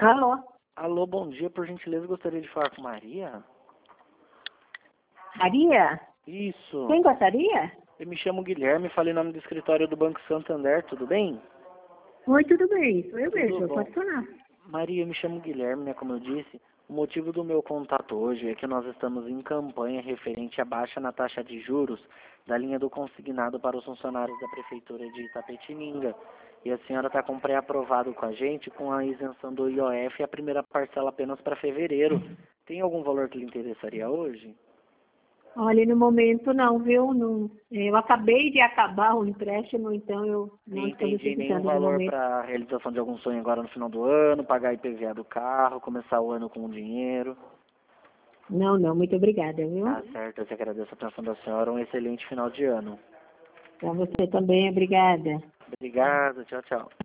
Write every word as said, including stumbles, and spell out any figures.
Alô? Alô, bom dia. Por gentileza, gostaria de falar com Maria? Maria? Isso. Quem gostaria? Eu me chamo Guilherme, falei em nome do escritório do Banco Santander, tudo bem? Oi, tudo bem? Sou eu Tudo mesmo, bom. pode falar. Maria, eu me chamo Guilherme, né, como eu disse. O motivo do meu contato hoje é que nós estamos em campanha referente à baixa na taxa de juros da linha do consignado para os funcionários da Prefeitura de Itapetininga. E a senhora está com pré-aprovado com a gente com a isenção do I O F e a primeira parcela apenas para fevereiro. Tem algum valor que lhe interessaria hoje? Olha, no momento não, viu? Não, eu acabei de acabar o empréstimo, então eu não Nem estou entendi nenhum necessitando no valor momento. para a realização de algum sonho agora no final do ano, pagar I P V A do carro, começar o ano com dinheiro. Não, não, muito obrigada, viu? Tá certo, eu te agradeço a atenção da senhora. Um excelente final de ano. Para você também, obrigada. Obrigado, tchau, tchau.